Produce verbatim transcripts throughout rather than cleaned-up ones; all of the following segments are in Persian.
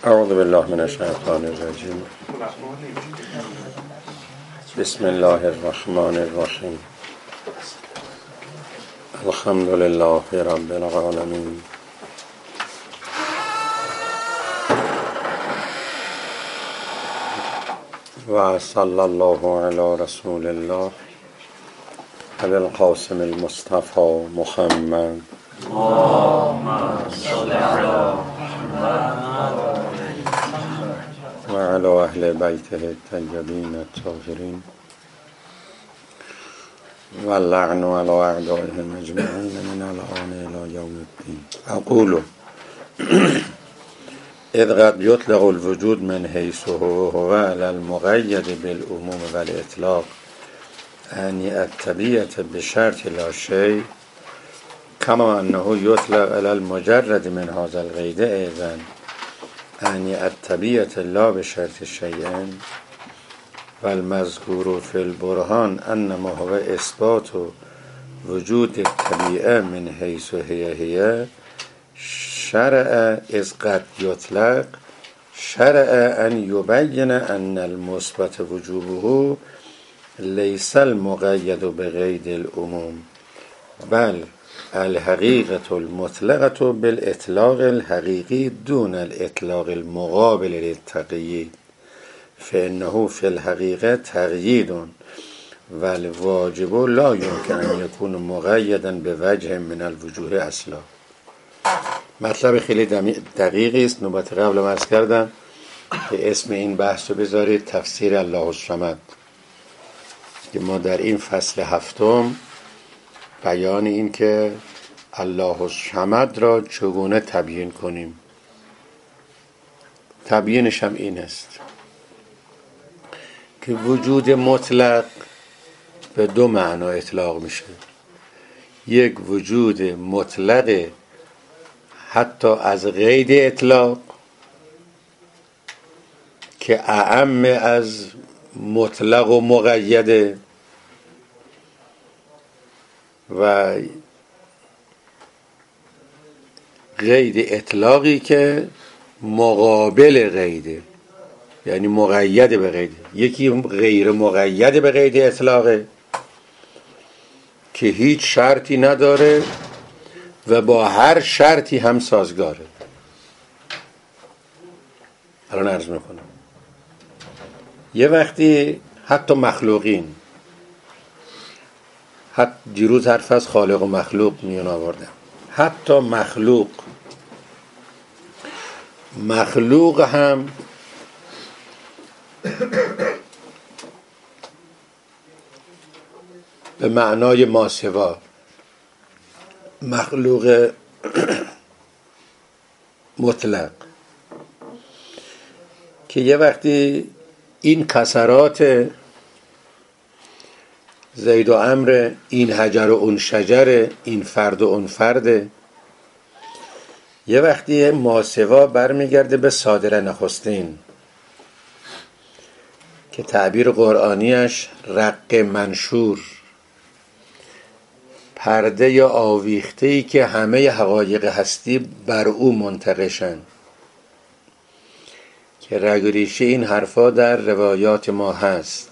اعوذ بالله من الشیطان الرجیم. بسم الله الرحمن الرحیم. الحمد لله رب العالمین. و صلی الله علی رسول الله ابی القاسم المصطفى محمد. اللهم صل علی محمد و علی اهل بیته الطیبین الطاهرین و اللعن علی اعدائهم اجمعین من الآن الی یوم الدین. اقول اذ قد یطلق الوجود من حیث هو هو علی المقید بالعموم و الاطلاق یعنی الطبیعة بشرط لا شیء کما انه یطلق علی المجرد من هذا القید ایضا یعنی الطبیعة لا بشرط شیء و المذکور فی البرهان انما هو اثبات وجود الطبیعه من حیث هی هی شرع از قد یطلق شرع ان یبین ان المثبت وجوبه لیس المقید بقید العموم بل الحقیقة المطلقة بالاطلاق الحقیقی دون الاطلاق المقابل للتقیید فانه فی الحقیقة تقیید و الواجب لا یمکن ان یکون مقیدا بوجه من الوجوه اصلا. مطلب خیلی دقیقی است. نوبت قبل عرض کردم که اسم این بحث رو بذارید تفسیر الله الصمد، که ما در این فصل هفتم بیان این که الله الصمد را چگونه تبیین کنیم. تبیینش هم این است که وجود مطلق به دو معنا اطلاق میشه. یک وجود مطلق حتی از قید اطلاق که اعم از مطلق و مقیده و قید اطلاقی که مقابل قیده، یعنی مقید به قیده. یکی غیر مقید به قید اطلاقه که هیچ شرطی نداره و با هر شرطی هم سازگاره. الان عرض میکنم یه وقتی حتی مخلوقین، حتی دیروز حرف از خالق و مخلوق میان آوردم، حتی مخلوق مخلوق هم به معنای ماسوا، مخلوق مطلق، که یه وقتی این کسرات زید و عمرو، این حجر و اون شجر، این فرد و اون فرد، یه وقتی ماسوا برمیگرده به صادر نخستین که تعبیر قرآنیش رق منشور، پرده یا آویخته‌ای که همه حقایق هستی بر او منتقشن، که رگ و ریشه این حرفا در روایات ما هست.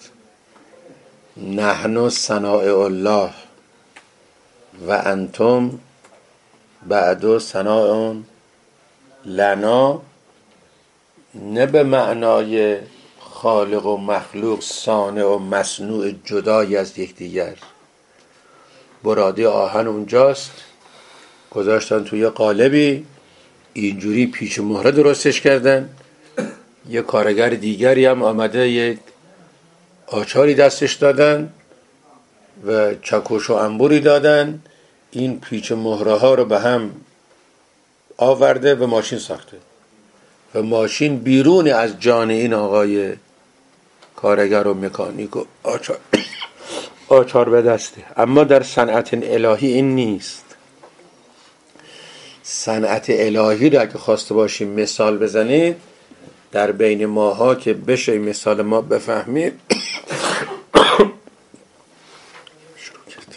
نحن صنائع الله و انتم بعد صنائع لنا، نه به معنای خالق و مخلوق صانع و مصنوع جدای از یکدیگر. براده آهن اونجاست، گذاشتن توی قالبی، اینجوری پیچ مهره درستش کردن. یه کارگر دیگری هم آمده یک آچاری دستش دادن و چکش و انبوری دادن، این پیچ مهره ها رو به هم آورده و ماشین ساخته و ماشین بیرون از جان این آقای کارگر و مکانیک و آچار آچار به دسته. اما در صنعت الهی این نیست. صنعت الهی را اگه خواسته باشیم مثال بزنید در بین ماها که بشه مثال ما بفهمید، شروع کرد.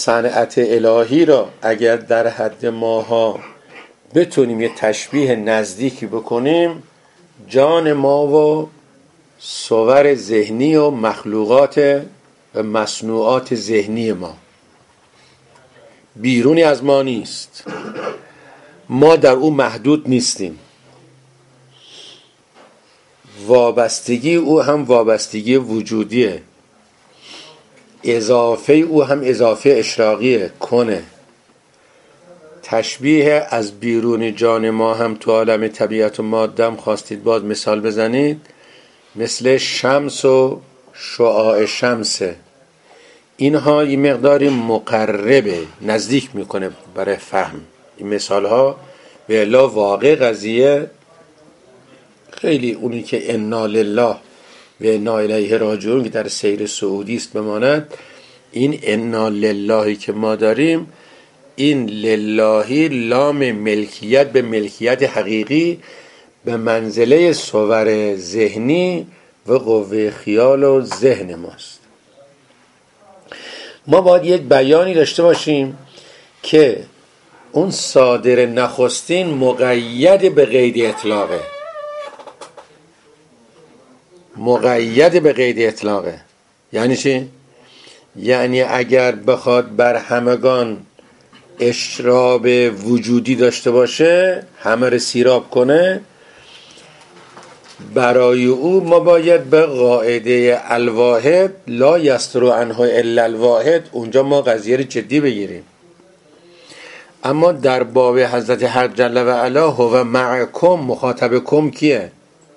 صنعت الهی را اگر در حد ماها بتونیم یه تشبیه نزدیکی بکنیم، جان ما و صور ذهنی و مخلوقات و مصنوعات ذهنی ما بیرونی از ما نیست، ما در او محدود نیستیم. وابستگی او هم وابستگی وجودیه، اضافه او هم اضافه اشراقیه، کنه. تشبیه از بیرون جان ما هم تو عالم طبیعت و ماده هم خواستید باز مثال بزنید، مثل شمس و شعاع شمسه. اینها یه مقداری مقربه، نزدیک میکنه برای فهم. این مثال ها به الا واقع قضیه خیلی، اونی که انا لله و انا الیه راجعون که در سیر سعودی است بماند، این انا للهی که ما داریم، این للهی لام ملکیت به ملکیت حقیقی به منزله صور ذهنی و قوه خیال و ذهن ماست. ما باید یک بیانی داشته باشیم که اون صادر نخستین مقید به قید اطلاقه، مقید به قید اطلاقه. یعنی چی؟ یعنی اگر بخواد بر همگان اشراب وجودی داشته باشه، همه رو سیراب کنه، برای او ما باید به قاعده الواحد لا یستر عنه الا الواحد اونجا ما قضیه رو جدی بگیریم. اما در باب حضرت حق جل و علا هو معکم، مخاطبکم کیه؟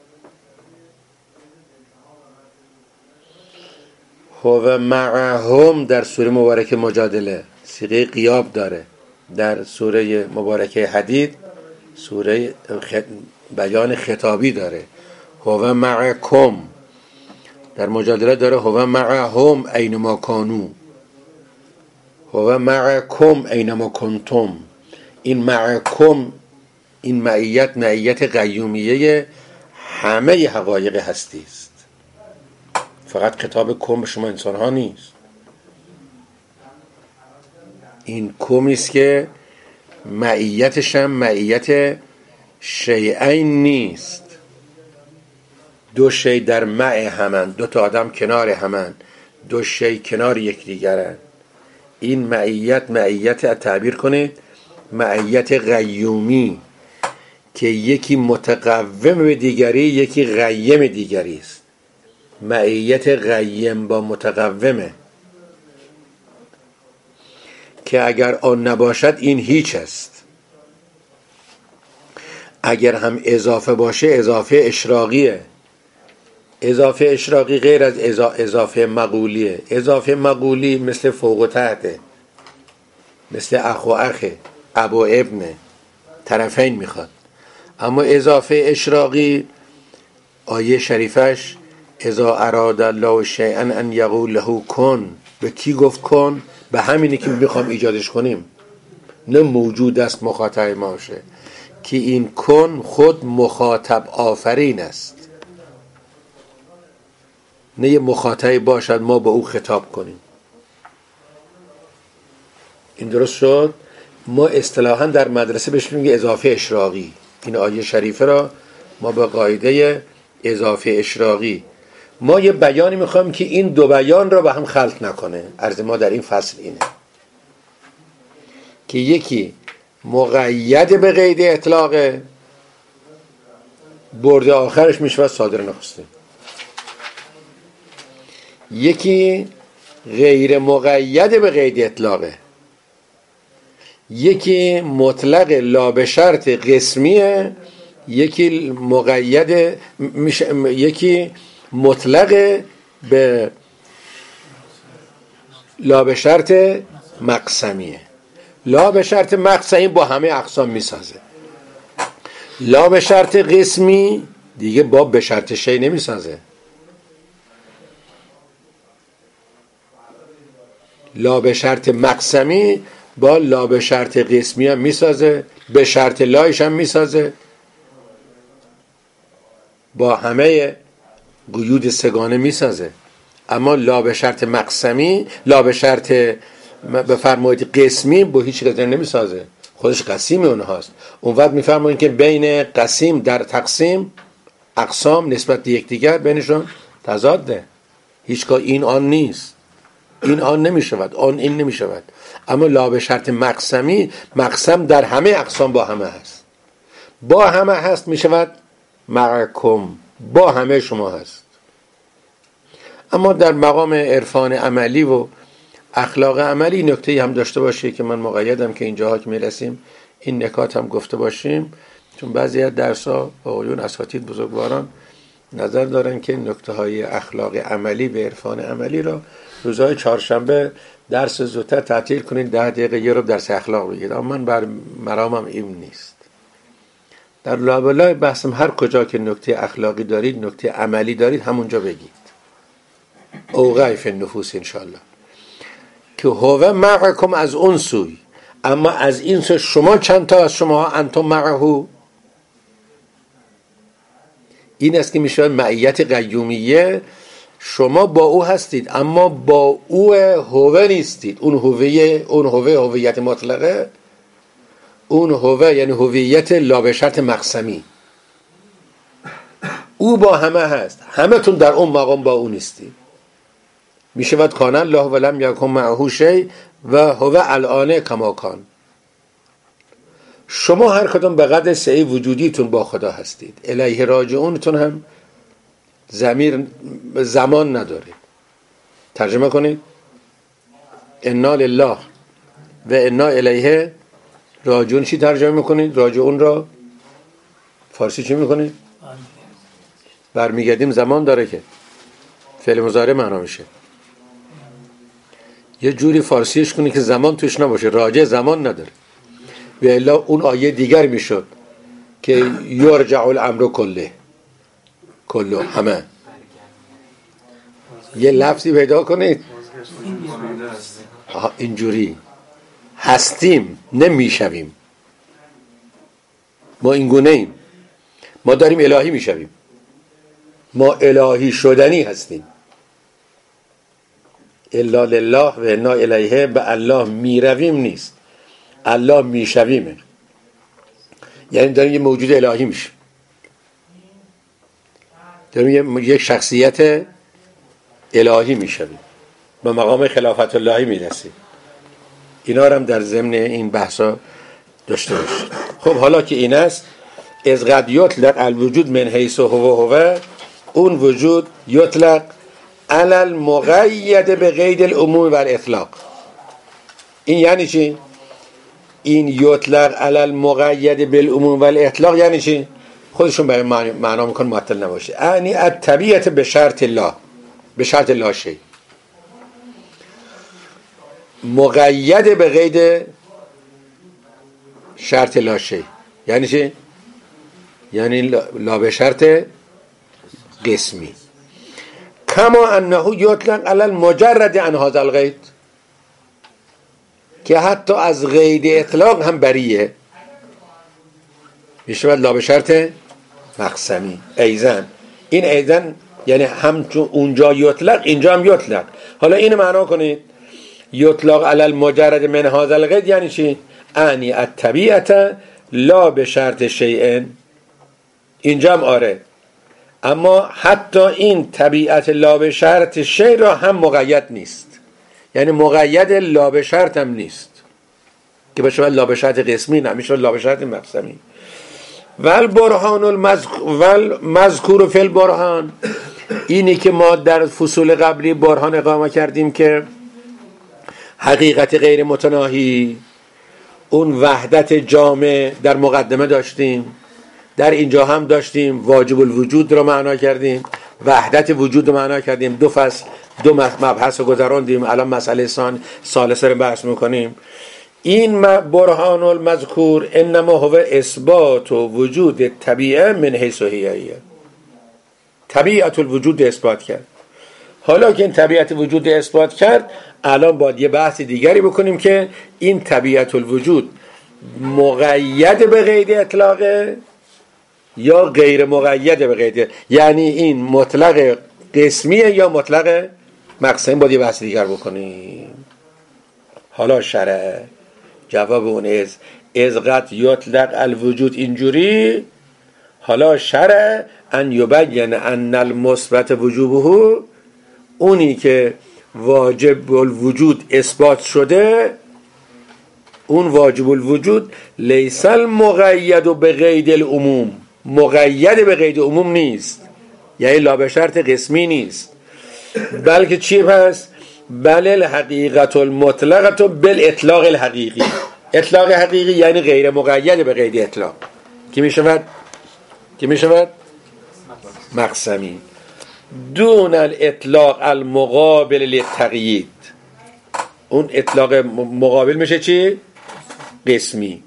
هو معهم در سوره مبارکه مجادله صیغه غیاب داره، در سوره مبارکه حدید سوره خط... بیان خطابی داره. هو معکم در مجادله داره هو معهم اینما کانو، هو معکم اینما کنتم. این معکم، این معیت معیت قیومیه همه حقایق هستی است، فقط خطاب کم به شما انسان ها نیست. این کمی است که معیتش هم معیت شیئین نیست، دو شی در مع همن، دو تا آدم کنار همن، دو شی کنار یکدیگرن. این معیت معیت تعبیر کنید معیت قیومی که یکی متقوم به دیگری، یکی قیم دیگری است. معیت قیم با متقومه که اگر آن نباشد این هیچ است، اگر هم اضافه باشه اضافه اشراقیه. اضافه اشراقی غیر از اضافه مقولیه. اضافه مقولی مثل فوق و تحته، مثل اخ و اخه، اب و ابنه، طرفین میخواد. اما اضافه اشراقی آیه شریفش اذا اراد الله شیئا ان یقول له کن، به کی گفت کن؟ به همینی که میخوام ایجادش کنیم، نه موجود است مخاطب ما باشه، که این کن خود مخاطب آفرین است، نه یه مخاطب باشد ما با او خطاب کنیم. این درست شد؟ ما اصطلاحاً در مدرسه بهش میگیم اضافه اشراقی. این آیه شریفه را ما به قاعده اضافه اشراقی، ما یه بیانی میخوایم که این دو بیان را به هم خلط نکنه. عرض ما در این فصل اینه که یکی مقید به قید اطلاق، برد آخرش میشه صادر نخسته، یکی غیر مقید به قید اطلاقه، یکی مطلق لا به شرط قسمیه، یکی مقید میشه، یکی مطلق به لا به شرط مقسمیه. لا به شرط مقسمی با همه اقسام میسازه، لا به شرط قسمی دیگه با به شرط شی نمیسازه. لا به شرط مقسمی با لا به شرط قسمی هم میسازه، به شرط لایش هم میسازه، با همه قیود سگانه میسازه. اما لا به شرط مقسمی، لا به شرط بفرمایید قسمی با هیچ چیز نمیسازه، خودش قسیم اونهاست. اون وقت میفرمایید که بین قسیم در تقسیم اقسام نسبت به یکدیگر بینشون تضاده، هیچگاه این آن نیست، این آن نمیشود، آن این نمیشود. اما لا به شرط مقسمی، مقسم در همه اقسام با همه هست، با همه هست میشود معکم، با همه شما هست. اما در مقام عرفان عملی و اخلاق عملی نکته هم داشته باشه که من مقیدم که اینجاها که میرسیم این نکات هم گفته باشیم، چون بعضی از درس‌ها آقایون اساتید بزرگواران نظر دارن که نکته های اخلاق عملی به عرفان عملی را روزهای چهارشنبه درس زودتر تعطیل کنید، ده دقیقه یه رو درس اخلاق بگید. اما من بر مرامم این نیست. در لابلای بحثم هر کجا که نکته اخلاقی دارید، نکته عملی دارید، همونجا بگید. اوقع فی النفوس انشاءالله که هو معکم از اون سوی، اما از این سوی شما چند تا از شما انتم معه، این است که میشه معیت قیومیه. شما با او هستید اما با او هوه نیستید. اون هویه، اون هوه هویت مطلقه، اون هوه یعنی هویت لا به شرط مقسمی. او با همه هست، همه تون در اون مقام با او نیستید. میشود کان الله ولم یکن معه شیء و هو الان کما کان. شما هر کدوم به قدر سعی وجودیتون با خدا هستید. الیه راجعونتون هم ضمیر زمان نداره. ترجمه کنید انا لله و انا الیه راجعون. چی ترجمه میکنید؟ راجعون را فارسی چی میکنید؟ برمیگردیم زمان داره که فعل مضارع معنا میشه. یه جوری فارسیش کنی که زمان توش نباشه، راجع زمان نداره. و الا اون آیه دیگر میشد که یرجع الامر کله، کله همه. یه لفظی پیدا کنید اینجوری هستیم نمیشویم، ما اینگونه ایم، ما داریم الهی میشویم، ما الهی شدنی هستیم. الا لله و انا الیه، به الله میرویم نیست، الله میشویمه. یعنی داریم یه موجود الهی میشه، داریم یک شخصیت الهی میشویم، به مقام خلافت اللهی میرسیم. اینا رو هم در ضمن این بحثا داشته باشید. خب حالا که این است، از قد یطلق الوجود من حیث هو هو، اون وجود یطلق علی المقید به قید العموم و الاطلاق. این یعنی چی؟ این یطلق علی المقید بالعموم و الاطلاق یعنی چی؟ خودشون برای معنا میکن معطل نباشه. یعنی الطبیعت به شرط الله، به شرط لا شیء، مقید به قید شرط لا شیء. یعنی چی؟ یعنی لا به شرط قسمی. کما انه یطلق علی المجرد عن هذا القید، که حتی از قید اطلاق هم بریه، میشه لا به شرط مقسمی. ایزن، این ایزن یعنی هم اونجا یطلق اینجا هم یطلق. حالا اینو معنا کنید، یطلق علی المجرد من هذا القید یعنی چی؟ انی الطبیعت لا به شرط شیء. اینجا هم آره، اما حتی این طبیعت لا به شرط شیء را هم مقید نیست، یعنی مقید لا به شرط هم نیست که بشه لا به شرط قسمی، نمیشه لا به شرط مقسمی. ول برهان المذکور فی البرهان، اینی که ما در فصول قبلی برهان اقامه کردیم که حقیقت غیر متناهی، اون وحدت جامع در مقدمه داشتیم، در اینجا هم داشتیم، واجب الوجود رو معنا کردیم، وحدت وجود رو معنا کردیم، دو فصل دو مبحث رو گذراندیم، الان مسئله سان ثالثه رو بحث میکنیم. این برهان المذکور انما هو اثبات و وجود طبیعه من حیث هیه، طبیعت الوجود اثبات کرد. حالا که این طبیعت وجود اثبات کرد، الان باید یه بحث دیگری بکنیم که این طبیعت الوجود مقید به قید اطلاقه یا غیر مقید به قید، یعنی این مطلق قسمیه یا مطلق مقسمی، باید یه بحث دیگر بکنیم. حالا شرع. جواب اون از از قد یطلق الوجود اینجوری، حالا شرع ان یبین ان المثبت وجوبه، اونی که واجب الوجود اثبات شده، اون واجب الوجود لیس المقید بقید العموم، مقید به قید عموم نیست، یعنی لا به شرط قسمی نیست، بلکه چی پس؟ بل الحقیقت المطلقه بالاطلاق الحقیقی. اطلاق حقیقی یعنی غیر مقید به قید اطلاق، که می شود که می شود مقسمی، دون الاطلاق المقابل للتقیید. اون اطلاق مقابل میشه چی؟ قسمی.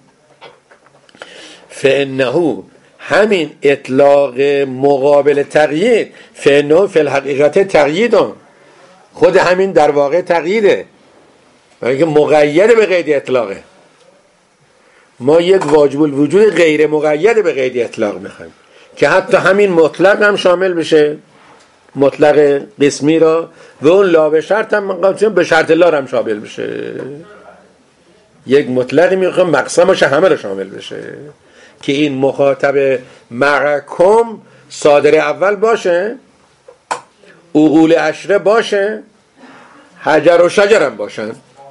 فانه، همین اطلاق مقابل تقیید، فانه فی الحقیقت تقیید، خود همین در واقع تقییده، برای که مقید به قید اطلاقه. ما یک واجب الوجود غیر مقید به قید اطلاق میخوایم که حتی همین مطلق هم شامل بشه، مطلق قسمی را، و اون لا به شرط هم به شرط لا هم شامل بشه. یک مطلقی میخوام مقسمش همه رو شامل بشه، که این مخاطب معکم صادر اول باشه، عقول عشره باشه، حجر و شجر هم باشن.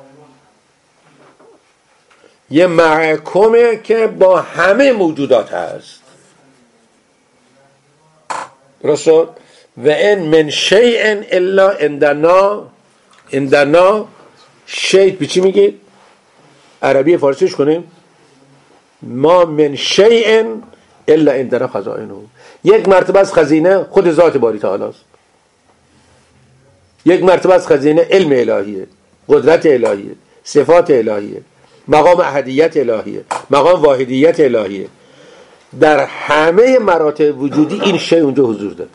یه معکمه که با همه موجودات هست. درست شد؟ و این من شیء الا عندنا، عندنا شیء به چی میگید؟ عربی فارسیش کنیم، ما من شیء الا عندنا خزائنه. یک مرتبه از خزینه خود ذات باری تعالی است، یک مرتبه از خزینه علم الهیه، قدرت الهیه، صفات الهیه، مقام احدیت الهیه، مقام واحدیت الهیه. در همه مراتب وجودی این شی اونجا حضور داره.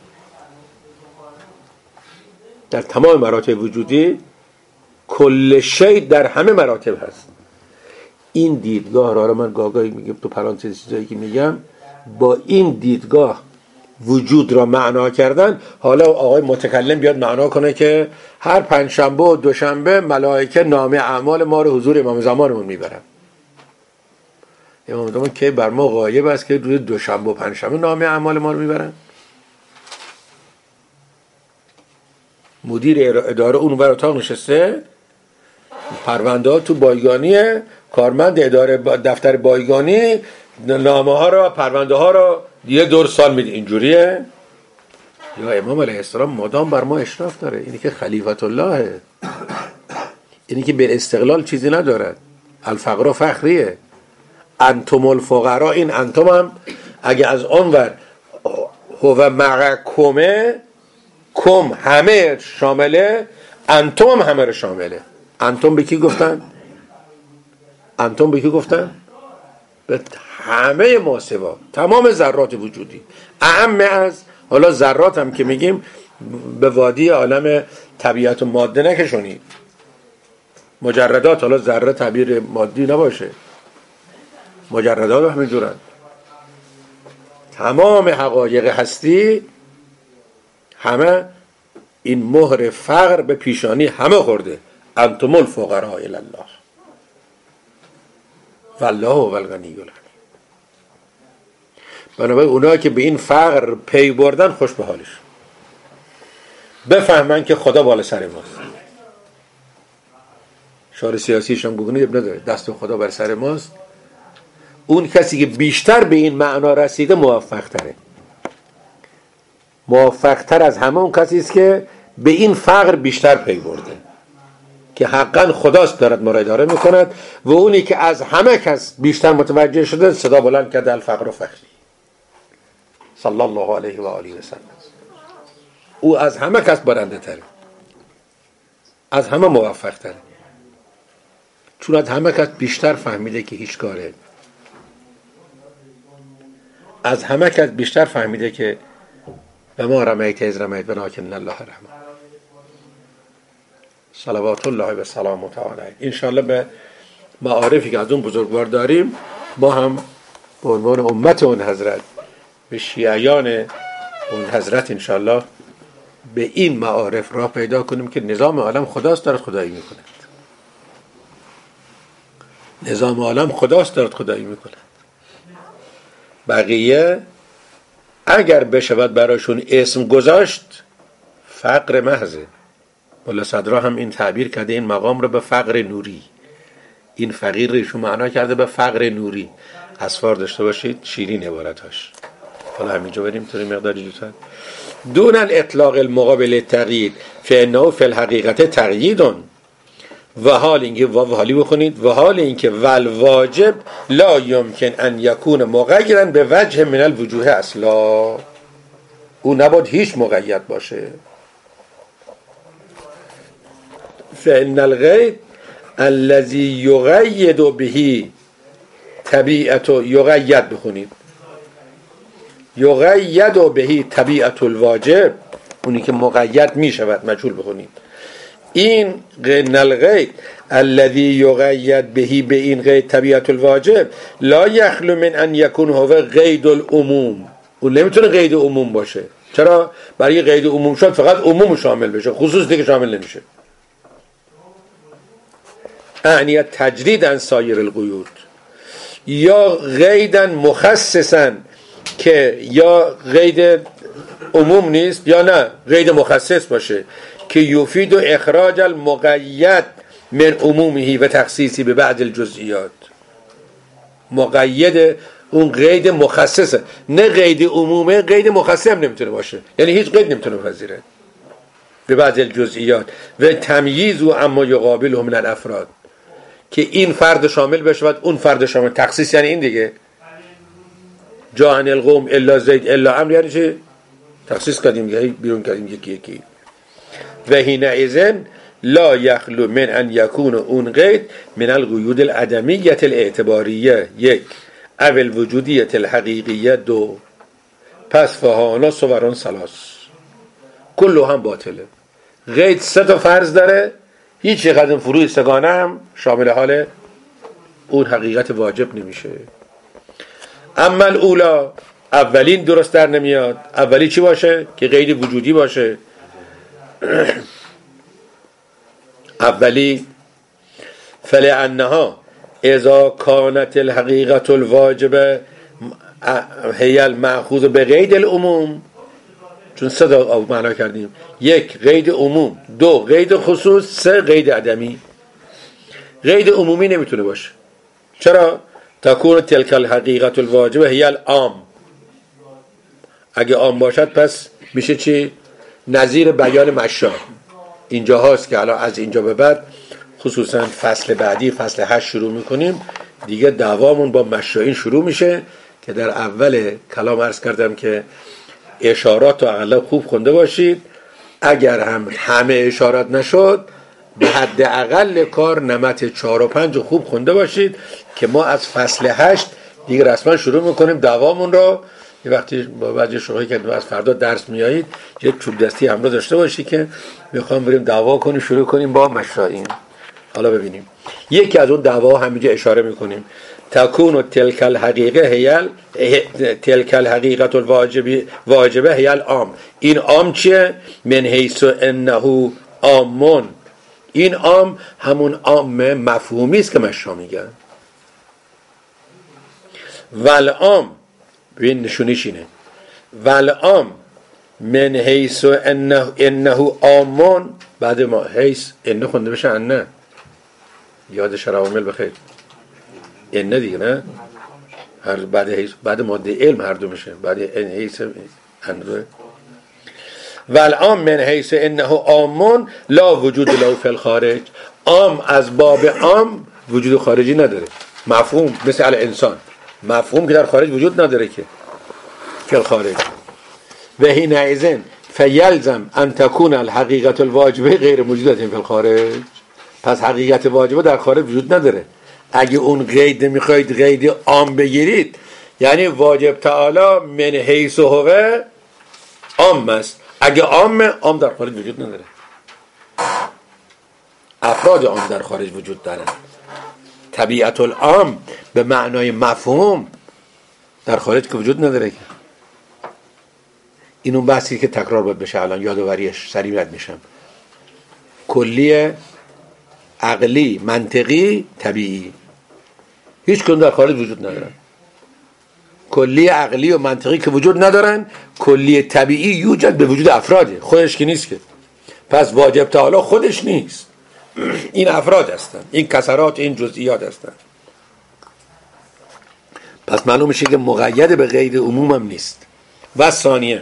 در تمام مراتب وجودی کل شی در همه مراتب هست. این دیدگاه را من گاگاهی میگم تو پرانتز چیزایی که میگم، با این دیدگاه وجود را معنا کردن. حالا آقای متکلم بیاد معنا کنه که هر پنجشنبه و دوشنبه ملائکه نامه اعمال ما رو حضور امام زمانمون میبرن. امام زمان که بر ما غایب است که روز دوشنبه و پنجشنبه نامه اعمال ما رو میبرن؟ مدیر اداره اون ور اتاق نشسته، پرونده ها تو بایگانیه، کارمند اداره دفتر بایگانی نامه ها رو، پرونده ها رو یه دور سال میده. اینجوریه؟ یا امام علیه السلام مدام بر ما اشراف داره. اینی که خلیفت اللهه، اینی که به استقلال چیزی ندارد. الفقر فخریه، انتم الفقراء. این انتم هم اگه از اون ور هو معکمه، کم همه شامله، انتم هم همه رو شامله. انتم به کی گفتن؟ انتم به کی گفتن؟ به همه ماسوا، تمام ذرات وجودی، اهم از حالا ذرات هم که میگیم به وادی عالم طبیعت و ماده نکشونید، مجردات. حالا ذره تعبیر مادی نباشه، مجردات همین جورن. تمام حقایق هستی همه این مهر فقر به پیشانی همه خورده. انتم الفقراء الی الله والله هو الغنی الحمید. بنابراین اونا که به این فقر پی بردن خوش به حالش، بفهمن که خدا بالا سر ماست. شعار سیاسیش هم بگونید اب نداره، دست خدا بر سر ماست. اون کسی که بیشتر به این معنا رسیده موفق تره، موفق تر از همه اون کسی است که به این فقر بیشتر پی برده، که حقا خداست دارد ما را اداره میکند. و اونی که از همه کس بیشتر متوجه شده صدا بلند کرده الفقر فخری صلی الله علیه و آله و سلم. او از همه کس برنده تره، از همه موفق تره، چون از همه کس بیشتر فهمیده که هیچ کاره، از همه کس بیشتر فهمیده که و ما رمیت از رمیت ولکن الله رحمه. صلوات الله و سلام و تعالی. انشاءالله به معارفی که از اون بزرگوار داریم ما هم به عنوان امت اون حضرت، به شیعیان اون حضرت، انشاءالله به این معارف راه پیدا کنیم که نظام عالم خداست دارد خدایی میکنه. نظام عالم خداست دارد خدایی میکنه. بقیه اگر بشود براشون اسم گذاشت فقر محضه. مولا صدرا هم این تعبیر کرده این مقام رو به فقر نوری، این فقیر ریشو معنا کرده به فقر نوری. اصفار داشته باشید شیرین عبارتاش. حالا همینجا بریم تا مقداری جوتر. دون الاطلاق المقابل تقیید فانه فی الحقیقت تقیید و حال اینکه واو حالی بخونید و حال اینکه ول واجب لا یمکن ان یکون مقیدا به وجه من الوجوه اصلا، او نباید هیچ مقید باشه. فان الغید الذي یقید به طبیعت یقید بخونید یقید به طبیعت الواجب، اونی که مقید می شود مجهول بخونید. این غن الغید الذي یقید به به این غید طبیعت الواجب لا یخلو من ان یکون هو غید العموم، اون نمیتونه غید عموم باشه. چرا؟ برای غید عموم شد فقط عموم شامل بشه، خصوص دیگه شامل نمیشه. اعنی تجرید عن سایر القیود، یا غیدن مخصصا که یا غید عموم نیست یا نه غید مخصص باشه که یفید و اخراج المقید من عمومه و تخصیصی به بعض الجزئیات. مقید اون غید مخصصه، نه غید عمومه. غید مخصص هم نمیتونه باشه، یعنی هیچ غید نمیتونه پذیره به بعض الجزئیات. و تمییز و اما یقابله من الافراد، که این فرد شامل بشه و اون فرد شامل. تخصیص یعنی این دیگه، جاء القوم الا زید الا عمرو، یعنی چه؟ تخصیص کردیم یکی بیرون کردیم یکی یکی. و حینئذ لا یخلو من ان یکون اون غید من القیود العدمیه الاعتباریه یک او الوجودیه الحقیقیه دو. پس فهانا صوران ثلاث کلو هم باطله. غید سه تا فرض داره، هیچ قدم فروع سگانه هم شامل حال اون حقیقت واجب نمیشه. اما الاولا، اولین درست در نمیاد. اولی چی باشه؟ که غید وجودی باشه. اولی فلانها اذا كانت الحقیقت الواجبه هی المأخوذ به غید العموم، چون سه تا معنا کردیم، یک غید عموم، دو غید خصوص، سه غید عدمی. غید عمومی نمیتونه باشه. چرا؟ تکون تلک الحقیقت الواجبه هی العام. اگه عام باشد پس میشه چی؟ نظیر بیان مشا. اینجا هاست که الان از اینجا به بعد خصوصا فصل بعدی فصل هشت شروع میکنیم دیگه، دعوامون با مشائین شروع میشه که در اول کلام عرض کردم که اشارات رو اغلب خوب خونده باشید. اگر هم همه اشارات نشد به حد اقل کار نمت چهار و پنج خوب خونده باشید که ما از فصل هشت دیگه رسما شروع میکنیم دعوامون رو. یه وقتی با بعضی شوخی کردیم از فردا درس میایید یه چوب دستی همراه داشته باشی که میخوام بریم دعوا کنیم، شروع کنیم با مشائین. حالا ببینیم یکی از اون دعوا همینجا اشاره میکنیم. تکون تلک الحقیقه هیل تلک الحقیقت الواجبه واجبه هیل عام. این عام چیه؟ من حیث انه عامون. این عام همون عام مفهومی است که مشا میگن. ول عام ببین نشونیش اینه. ول عام من حیث انه انه عامون، بعد ما حیث انه خونده بشه انه، یادش عامل بخیر انه دیگه نه، هر بعد حیث بعد ماده علم هر دو میشه، بعد ان حیث انه. والعام من حیث انه عامون لا وجود له فی الخارج. عام از باب عام وجود خارجی نداره. مفهوم مثل الانسان، مفهوم که در خارج وجود نداره که فی الخارج. و حینئذ فیلزم ان تکون الحقیقت الواجبه غیر موجوده فی الخارج. پس حقیقت واجبه در خارج وجود نداره. اگه اون قید نمیخواید قید عام بگیرید یعنی واجب تعالی من حیث هو عام است. اگه عام عام در خارج وجود نداره. افراد عام در خارج وجود دارن. طبیعت العام به معنای مفهوم در خارج که وجود نداره. این اون بحثی که تکرار باید بشه، الان یادآوریش سریع رد میشم. کلی، عقلی، منطقی، طبیعی. هیچ کدوم در خارج وجود ندارن. کلی عقلی و منطقی که وجود ندارن، کلی طبیعی یوجد به وجود افراده، خودش که نیست که. پس واجب تعالی خودش نیست، این افراد هستن، این کسرات، این جزئیات هستن. پس معلوم میشه که مقید به غیر عموم هم نیست. و ثانیه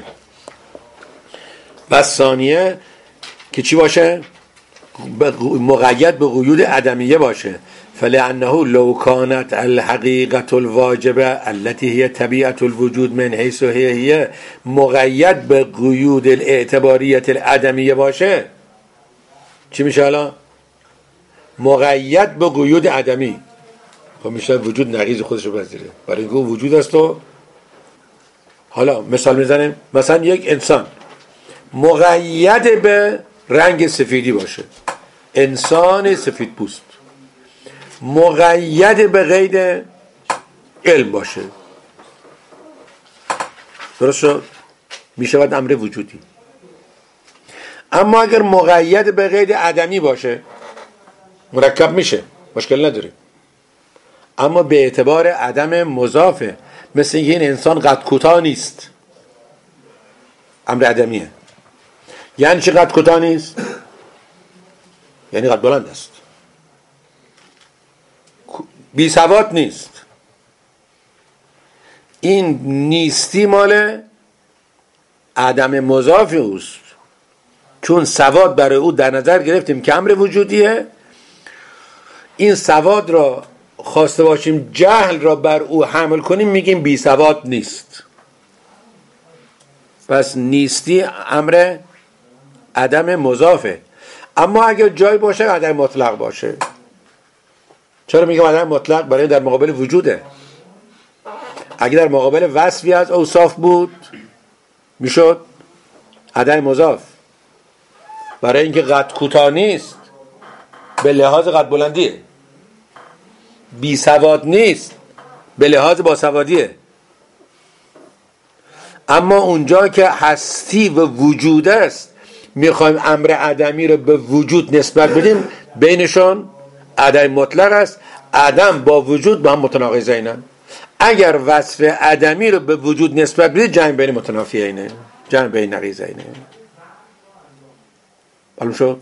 و ثانیه که چی باشه؟ مقید به قیود عدمیه باشه. فلانه لو كانت الحقیقة الواجبه التي هي طبیعة الوجود من حیث هي هي مقید به قیود الاعتباریت العدمیه باشه، چی میشه حالا؟ مقید به قیود عدمی. خب میشه وجود نقیض خودش رو پذیره، برای اینکه وجود است. و حالا مثال میزنیم، مثلا یک انسان مقید به رنگ سفیدی باشه، انسان سفید پوست مقید به قید علم باشه، درست شد؟ میشود امر وجودی. اما اگر مقید به قید عدمی باشه مرکب میشه، مشکل نداره، اما به اعتبار عدم مضافه. مثل این انسان قد کوتاه نیست، امر عدمیه. یعنی چی قد کوتاه نیست؟ یعنی قد بلند است. بی سواد نیست. این نیستی مال عدم مضاف اوست، چون سواد برای او در نظر گرفتیم که امر وجودیه. این سواد را خواسته باشیم جهل را بر او حمل کنیم، میگیم بی سواد نیست. پس نیستی امر عدم مضافه. اما اگر جای باشه عدم مطلق باشه. چرا میگم عدم مطلق؟ برای در مقابل وجوده. اگر در مقابل وصفی از اوصاف بود میشد عدم مضاف. برای اینکه قد کوتاه نیست به لحاظ قد بلندیه، بی سواد نیست به لحاظ باسوادیه. اما اونجا که هستی و وجود است میخوایم امر عدمی رو به وجود نسبت بدیم، بینشون عدم مطلق است. عدم با وجود با هم متناقضینن. اگر وصف عدمی رو به وجود نسبت بدید جمع بین متنافیینه، جمع بین نقیضینه. معلوم شد؟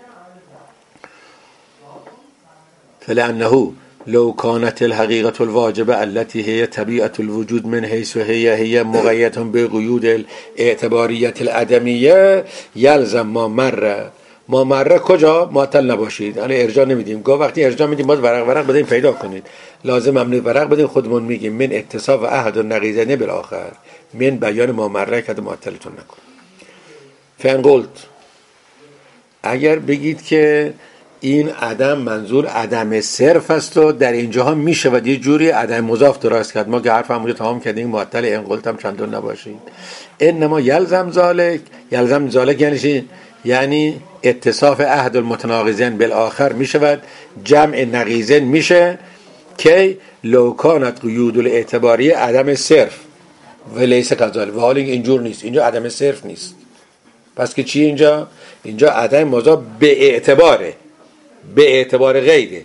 فلانه لو كانت الحقيقة الواجبة التي هي طبيعة الوجود من حيث هي هي مقيدة بقيود الاعتبارية العدمية يلزم ما مر. ما مره کجا؟ معطل نباشید. الان ارجاع نمیدیم. گاه وقتی ارجاع میدیم باید ورق ورق بدیم پیدا کنید. لازم ممنوع ورق بدیم خودمون میگیم من اتصاف احد و نقیضین بالاخر من بیان ما مره که معطلتون نکن. فان قلت، اگر بگید که این عدم منظور عدم صرف است و در اینجاها میشه و یه جوری عدم مضاف درست کرد، ما که حرف هم تمام کردیم معطل ان قلت هم چندون نباشید. انما یلزم ذالک، یلزم ذالک یعنی چی؟ یعنی اتصاف احد المتناقضین بالاخر میشود، جمع نقیضین میشه که لو کانت قیود الاعتباری عدم صرف و لیس کذالک. و حالا اینجور نیست، اینجا عدم صرف نیست. پس که چی اینجا؟ اینجا عدم مضاف به اعتباره، به اعتبار غیره.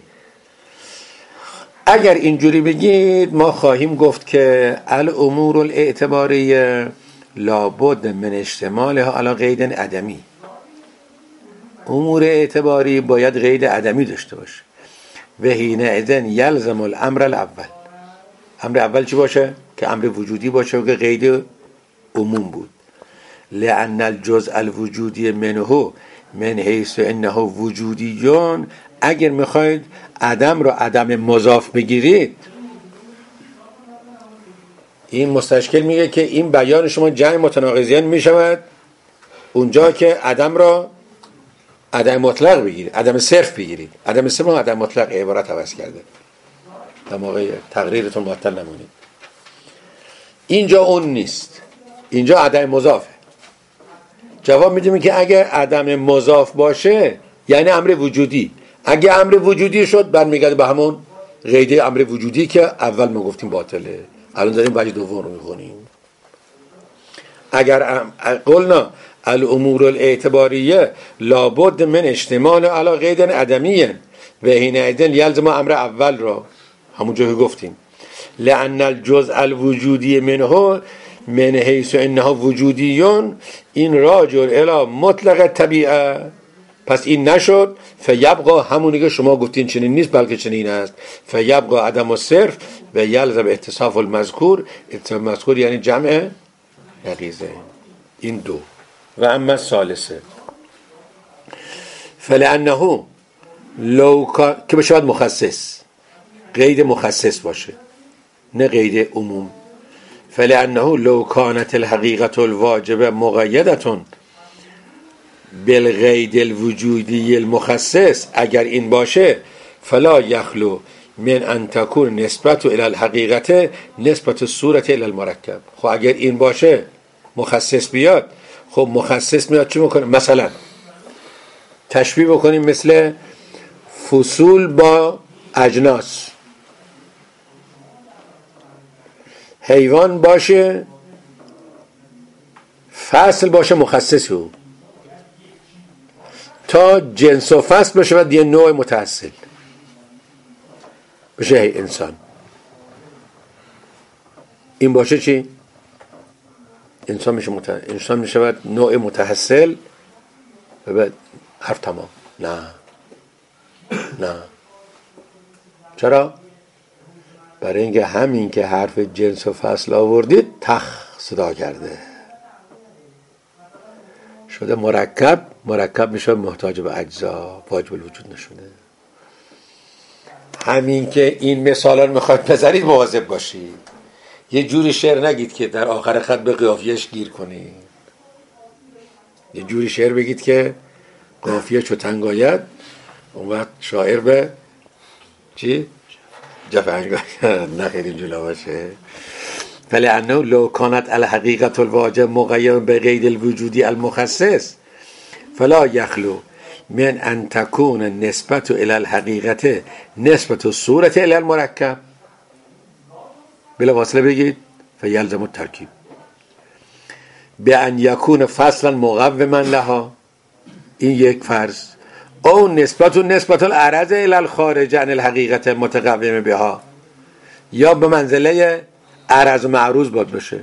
اگر اینجوری بگید ما خواهیم گفت که الامور الاعتباریه لابد من اشتمالها علی قید عدمی. امور اعتباری باید قید عدمی داشته باشه. و حینئذ یلزم الامر الاول. امر اول چی باشه؟ که امر وجودی باشه و که قید عموم بود. لأن الجزء الوجودی منه من حیث انه وجودیون. اگر میخواید عدم رو عدم مضاف بگیرید، این مستشکل میگه که این بیان شما جمع متناقضین میشود اونجا که عدم را عدم مطلق بگیرید، عدم صرف بگیرید. عدم صرف و عدم مطلق عبارت عوض کرده، در موقع تقریرتون معطل نمونید. اینجا اون نیست، اینجا عدم مضافه. جواب میدیم که اگر عدم مضاف باشه یعنی امر وجودی. اگر امر وجودی شد برمیگرده به همون قید امر وجودی که اول ما گفتیم باطله. الان داریم وجه دوم رو میخونیم. اگر قلنا الامور الاعتباریه لابد من اشتمال علی قید عدمیه و حینئذ یلزم امر اول را همونجا که گفتیم لأن الجزء الوجودی منه من حیث انها وجودیون، این راجع الی مطلق طبیعه، پس این نشد. فیبقا همونی که شما گفتین چنین نیست بلکه چنین است. فیبقا عدم الصرف و یلزم اتصاف المذکور. اتصاف المذکور یعنی جمع نقیضه. این دو. و اما الثالثه فلانه لو کان، که بشود مخصص، قید مخصص باشه نه قید عموم. فلانه لو کانت الحقیقة الواجبه مقیدة بالقید الوجودی المخصص، اگر این باشه فلا یخلو من ان تکون نسبت الى الحقیقت نسبت الصورت الى المرکب. خب اگر این باشه مخصص بیاد، خب مخصص میاد چی میکنه؟ مثلا تشبیه بکنیم مثل فصول با اجناس. حیوان باشه، فصل باشه مخصص او، تا جنس و فصل باشه و یه نوع متحصل بشه انسان. این باشه چی؟ انسان میشه مت... انسان میشه باید نوع متحصل و بعد حرف تمام. نه نه چرا؟ برای اینکه همین که حرف جنس و فصل آوردید تخ صدا کرده شده مرکب. مرکب میشه محتاج به اجزا، واجب الوجود نشده. همین که این مثالا رو میخواید بذارید مواظب باشید، یه جوری شعر نگید که در آخر خط به قافیهش گیر کنید. یه جوری شعر بگید که قافیه چو تنگ آید اون وقت شاعر به چی؟ جفنگ آید. نه خیلی جلو باشه. فلانه لو کانت الحقیقة الواجب مقید بقید الوجودی المخصص فلا یخلو من ان تكون نسبت الى الحقیقت نسبت الصورت الى المرکب. بلا واصله بگید فیلزم الترکیب بان یکون فصلا مقوما لها. این یک فرض. او نسبت و نسبت العرض الى الخارج عن الحقیقت متقوم بها، یا به منزله عرض و معروض باید بشه،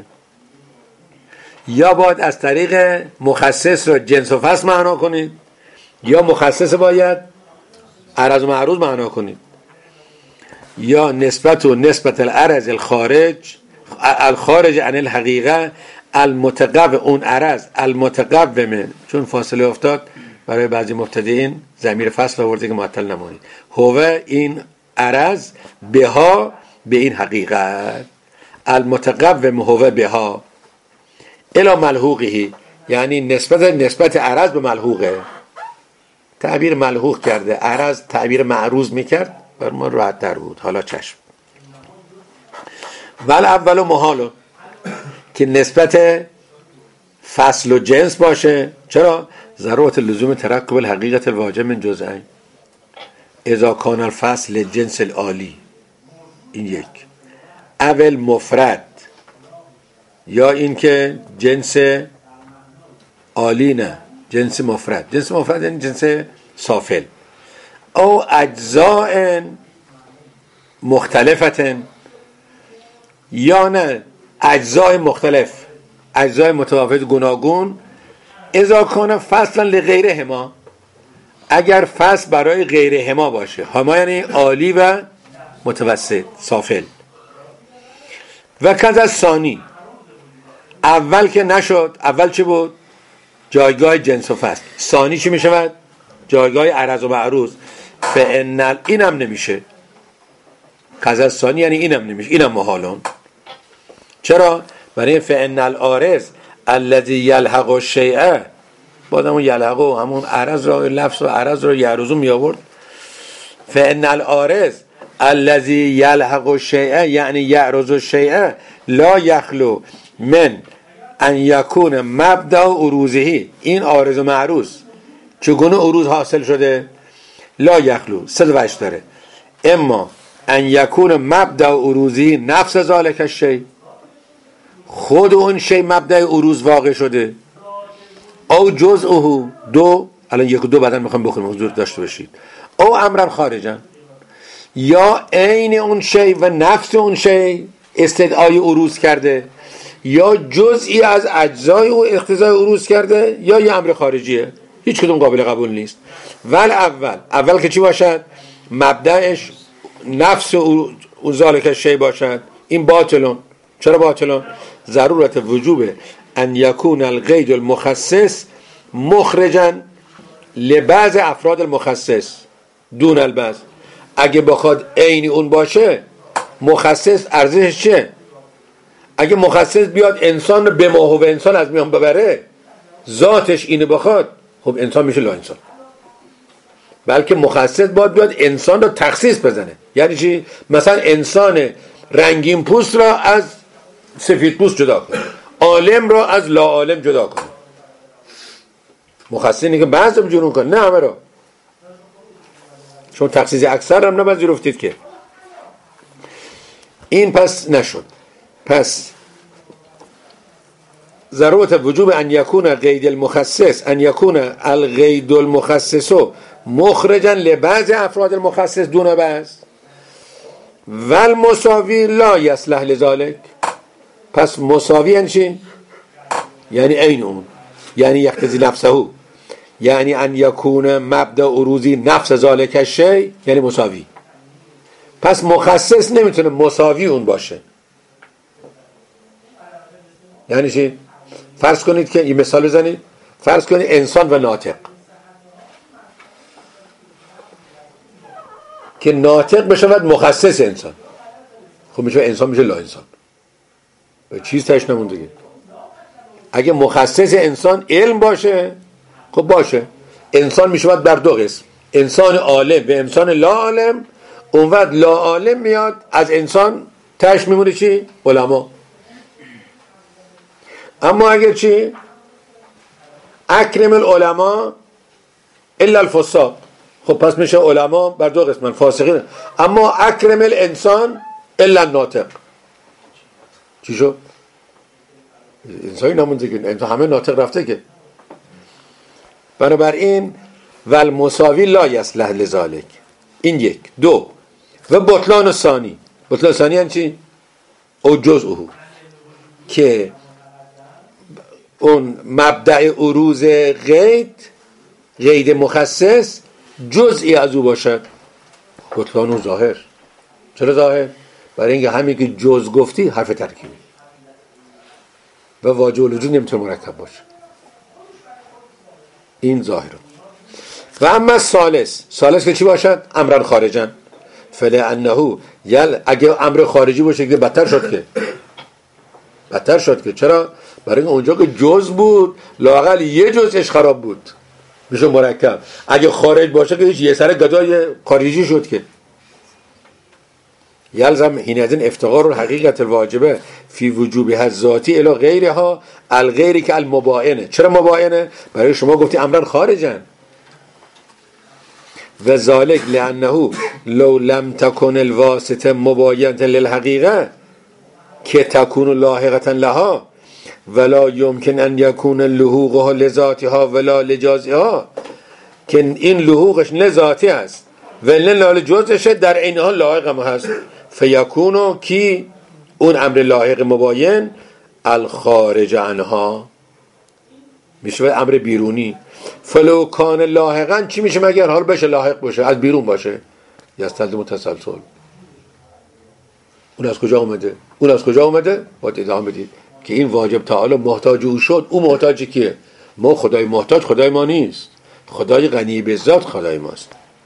یا باید از طریق مخصص را جنس و فصل معنا کنید، یا مخصص باید عرض و معروض معنا کنید، یا نسبت و نسبت العرض الخارج الخارج عن الحقیقه المتقوم، اون عرض المتقومه، چون فاصله افتاد برای بعضی مبتدئین ضمیر فصل آورده که معطل نمونید. هو این عرض بها، به این حقیقت، المتقوم هو بها الی ملحوقه، یعنی نسبت نسبت عرض به ملحوقه. تعبیر ملحوق کرده، عرض تعبیر معروض میکرد، بر ما راحت تر بود. حالا چشم. ول اول محال، که نسبت فصل و جنس باشه. چرا؟ ضرورت لزوم ترکب الحقیقت الواجب من جزئین اذا کان الفصل جنس العالی. این یک. اول مفرد، یا این که جنس عالی نه، جنس مفرد. جنس مفرد یعنی جنس سافل. او اجزاء مختلفت، یا نه اجزای مختلف، اجزای متفاوت گوناگون. اذا کان فصلا لغیرهما، اگر فصل برای غیرهما باشه. هما یعنی عالی و متوسط، سافل. و کذا ثانی، اول که نشد، اول چی بود؟ جایگاه جنس و فصل. ثانی چی میشود؟ جایگاه عرض و معروض. فإن اینم نمیشه. کذا ثانی یعنی اینم نمیشه، اینم محالون. چرا؟ برای فإن العارض الذي يلحق الشیء، بعد همون یلحق و همون عرض را، لفظ و عرض را یعرضو می آورد. فإن العارض الذي يلحق الشیء یعنی یعرض الشیء لا یخلو من ان یکون مبدأ عروضه. این عارض و معروض چگونه عروض حاصل شده؟ لا یخلو سه وجه داره. اما ان یکون مبدأ عروضه نفس ذلك الشیء، خود اون شی مبدأ عروض واقع شده. او جزءه، دو، الان یک و دو بعدن میخوام بخونیم حضور داشته باشید. او امرا خارجا، یا عین اون شی و نفس اون شی استدعای عروض کرده، یا جزئی از اجزای او اقتضای عروض کرده، یا یه امر خارجیه. هیچ کدوم قابل قبول نیست. ول اول اول که چی باشد؟ مبدأش نفس اون ذالک شی باشد. این باطلون. چرا باطلون؟ ضرورت وجوب ان یکون القید المخصص مخرجا لبعض افراد المخصص دون البعض. اگه بخواد عین اون باشه مخصص ارزشش چه؟ اگه مخصص بیاد انسان رو به ماهو انسان از میان ببره، ذاتش اینو بخواد، خب انسان میشه لا انسان. بلکه مخصص باید بیاد انسان رو تخصیص بزنه. یعنی چی؟ مثلا انسان رنگین پوست را از سفید پوست جدا کنه، عالم را از لا عالم جدا کنه. مخصص اینه که بعضی جنون کنه، نه همه را. چون تخصیص اکثر هم نپذیرفتید که. این پس نشد. پس ضرورت وجوب ان یکون قید المخصص ان یکون القید المخصص مخرجا لبعض افراد المخصص دون بعض و المساوی لا یصلح لذلك. پس مساوی یعنی چی؟ یعنی عین اون، یعنی یقتضی نفسه، یعنی ان یکون مبدا عروضی نفس ذالک الشیء، یعنی مساوی. پس مخصص نمیتونه مساوی اون باشه. یعنی چی؟ فرض کنید که این مثال بزنید، فرض کنید انسان و ناطق، که ناطق بشود مخصص انسان، خب میشه انسان میشه لا انسان. به چیز تاش نمونده دیگه. اگه مخصص انسان علم باشه، خب باشه، انسان میشود بر دو قسم، انسان عالم و انسان لا عالم. اون وقت لا عالم میاد از انسان تاش میمونه چی؟ علما. اما اگر چی؟ اکرم العلماء الا الفساق، خب پس میشه علما بر دو قسمن، فاسقین. اما اکرم الانسان الا الناطق. چی شد؟ انسانی نمونده که انسان همه ناطق رفته که. بنابراین ول مساوی لا یصلح لذلک. این یک. دو و بطلان ثانی. بطلان ثانی یعنی چی؟ او جزءه، که اون مبدأ عروض قید قید مخصص جزئی از او باشد. بطلان اون ظاهر. چرا ظاهر؟ برای اینکه همین که جز گفتی حرف ترکیبی و واجب الوجود نمیتونه مرکب باشه. این ظاهره. و اما ثالث، ثالث که چی باشد؟ امرن خارجن. فلانه یل اگه امر خارجی باشه که بدتر شد که بدتر شد که چرا؟ برای اینکه اونجا که جز بود لااقل یه جزش خراب بود، میشه مرکب. اگه خارج باشه که یه سر گدای خارجی شد که. یلزم حینئذ افتقار الحقیقت الواجبه فی وجوبها الذاتی الی غیرها الغیری که المباینه. چرا مباینه؟ برای شما گفتی امرن خارجن. و ذالک لانه لو لم تکن الواسطه مباینه للحقیقه که تکون لاحقه لها ولا یمکن ان یکون لحوقها لذاتها ولا لجازئها، که این لحوقش نه ذاتی است و نه لجزش در عین حال لاحق هم هست. فیکونو کی اون امر لاحق مباین الخارج عنها میشه امر بیرونی. فلو کان لاحقا چی میشه مگر حال بشه لاحق باشه از بیرون باشه؟ یستلزم تسلسل. اون از کجا اومده؟ اون از کجا اومده؟ باید ادامه بدید که این واجب تعالی محتاج او شد. او محتاج کیه؟ ما خدای محتاج خدای ما نیست، خدای غنی به ذات خدای ماست.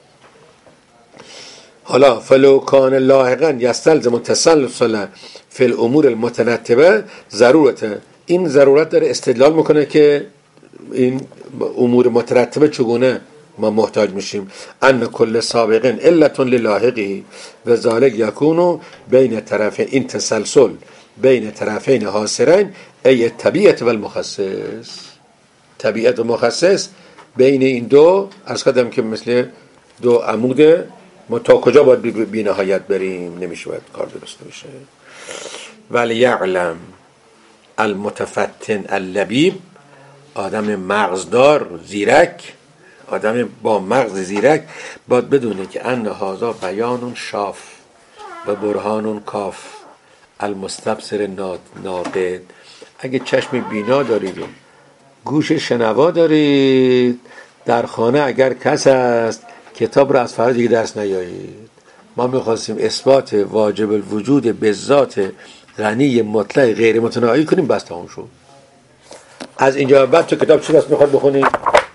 حالا فلو کان لاحقا یستلزم تسلسل فی الامور المتنتبه ضرورته. این ضرورت داره استدلال میکنه که این امور مترتبه چگونه ما محتاج میشیم. ان کل سابقین علت للاحقه و ذالک یکونو بین طرفین. این تسلسل بین طرفین حاصرین ای طبیعت و المخصص. طبیعت و مخصص بین این دو از قدم که مثل دو عموده، ما تا کجا باید بی نهایت بریم؟ نمیشه، باید کار درست بشه. ولی یعلم المتفتن اللبیب، آدم مغزدار زیرک، آدم با مغز زیرک باید بدونه که ان هذا بیان شاف و برهان کاف المستبصر ناقد. اگه چشم بینا دارید و گوش شنوا دارید، در خانه اگر کس است کتاب را از فردا دیگه درس نیایید. ما میخواستیم اثبات واجب الوجود به ذات غنی مطلق غیر متناهی کنیم، بس تمام شد. از اینجا بعد تو کتاب چی بس میخواد بخونیم؟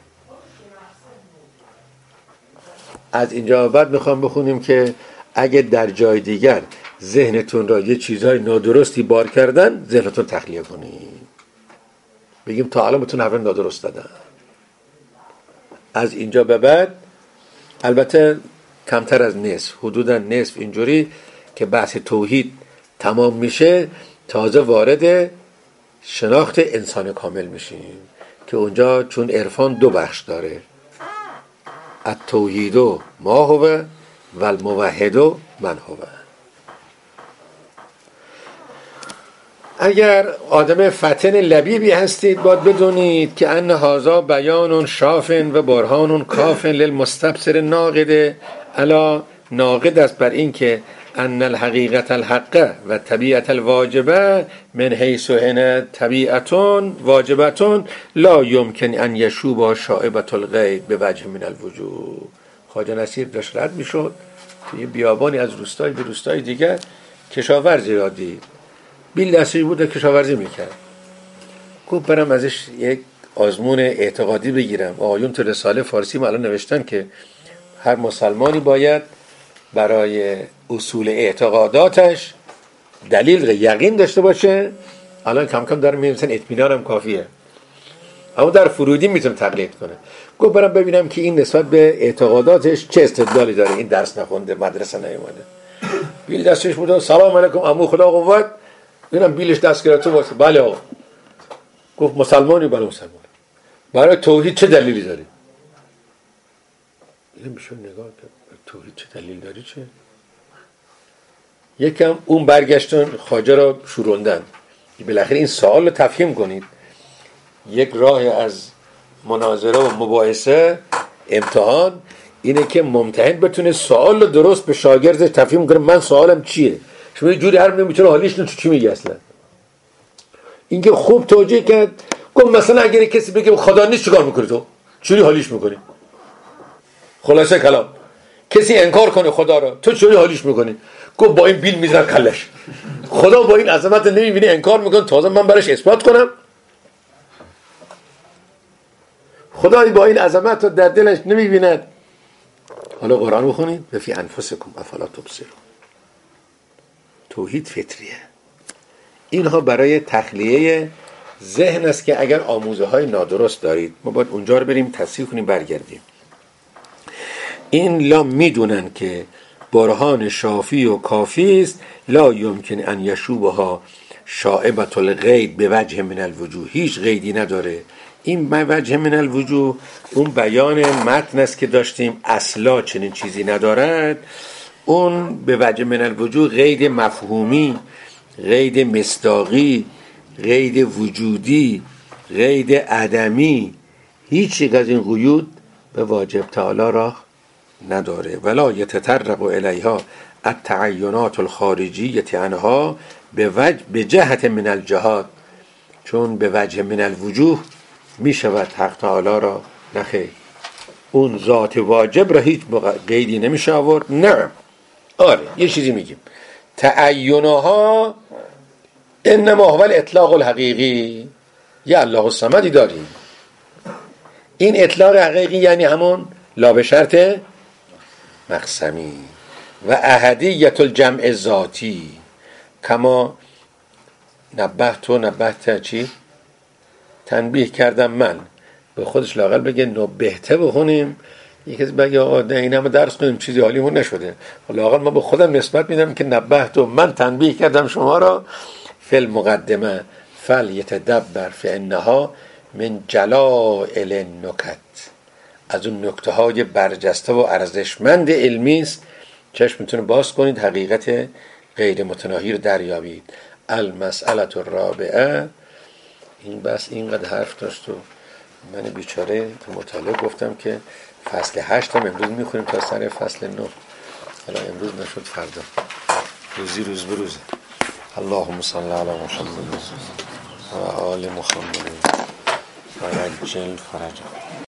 از اینجا بعد میخوام بخونیم که اگه در جای دیگر ذهنتون را یه چیزهای نادرستی بار کردن، ذهنتون تخلیه کنیم، بگیم تا الان بهتون حرف نادرست دادن. از اینجا به بعد البته کمتر از نصف، حدودا نصف اینجوری که بحث توحید تمام میشه، تازه وارد شناخت انسان کامل میشیم که اونجا چون عرفان دو بخش داره، التوحید ما هو و الموحد من هو. اگر آدم فطن لبیبی هستید باید بدونید که ان هذا بیان شاف و برهان کاف للمستبصر ناقد. الا ناقد است بر این که ان الحقیقت الحق و طبیعت الواجبه من حیث هن طبیعتون واجبتون لا یمکن ان یشوب شائبة الغیب به وجه من الوجوه. خواجه نصیر داشت رد میشد توی بیابانی از روستای به روستای دیگر، کشاورزی را دید، بیل دستش بود کشاورزی میکرد. گفت برم ازش یک آزمون اعتقادی بگیرم. آیون تو رساله فارسی ما الان نوشتن که هر مسلمانی باید برای اصول اعتقاداتش دلیل یقین داشته باشه. الان کم کم دارم می‌نویسن اطمینانم کافیه، اما در فرویدی میتونه تقلید کنه. گفت برم ببینم که این نسبت به اعتقاداتش چه استدلالی داره. این درس نخونده، مدرسه نیومده، بیل دستش بود، سلام علیکم عمو خدا قوت. ببینم بیلش دست گرفته باشه. بله آقا. گفت مسلمانی؟ بله مسلمان. برای توحید چه دلیلی داری؟ اینم بهشون نگاه کرد، توحید چه دلیل داری چه؟ یکم اون برگشتن خواجه را شوروندن. بالاخره این سوال رو تفهیم کنید. یک راه از مناظره و مباحثه امتحان اینه که ممتحن بتونه سوال رو درست به شاگردش تفهیم کنه. من سوالم چیه؟ شما یه جوری حرف نمیتونه حالیش نه چی میگی اصلا. اینکه خوب توجیه کرد. گفت مثلا اگر کسی بگه خدا نیست چیکار میکنی تو؟ چوری حالیش میکنی؟ خلاصه کلام کسی انکار کنه خدا رو، تو چوری حالیش میکنی؟ گفت با این بیل میزنم کلش. خدا با این عظمت نمیبینی انکار میکنه، تازه من براش اثبات کنم؟ خدای با این عظمت رو در دلش نمیبیند. حالا قرآن بخونید، و فی انفسکم افلا تبصرون. توحید فطریه. اینها برای تخلیه ذهن است که اگر آموزه های نادرست دارید ما باید اونجا رو بریم تصحیح کنیم برگردیم. این لا میدونن که برهان شافی و کافی است، لا یمکن ان یشوبها شائبة الغیب به وجه من الوجوه. هیچ غیدی نداره. این به وجه من الوجوه اون بیان متن است که داشتیم، اصلا چنین چیزی ندارد. اون به وجه من الوجوه غید مفهومی، غید مصداقی، غید وجودی، غید عدمی، هیچ یک از این قیود به واجب تعالی را نداره. ولا یتطرق الیها التعینات الخارجیه عنها به وجه به جهت من الجهات، چون به وجه من الوجوه می شود حق تعالی را نخیر. اون ذات واجب را هیچ قیدی نمیشه آورد. نه آره یه چیزی میگیم، تعینها انما هو الاطلاق الحقیقی. یه الله الصمدی داریم. این اطلاق حقیقی یعنی همون لا به شرط مقسمی و احدیت الجمع ذاتی. کما نبهت و نبهت چی؟ تنبیه کردم من. به خودش لاقل بگه نبهته بخونیم. یکی از بگه آقا نه این همه درس کنیم چیزی حالیمون نشده. لاقل ما به خودم نسبت میدم که نبهت و من تنبیه کردم شما را. فل مقدمه فل یتدبر فانها من جلائل النکت. از اون نکته های برجسته و ارزشمند علمی است. چشمتون باز کنید، حقیقت غیر متناهی رو دریابید. المسئله الرابعه. این بس اینقدر حرف داشت و من بیچاره تو مطالعه گفتم که فصل هشت هم امروز میخونیم تا سر فصل نه. حالا امروز نشد فردا، روزی روز به روزه. اللهم صل علی محمد و آل محمد و عجل فرجهم.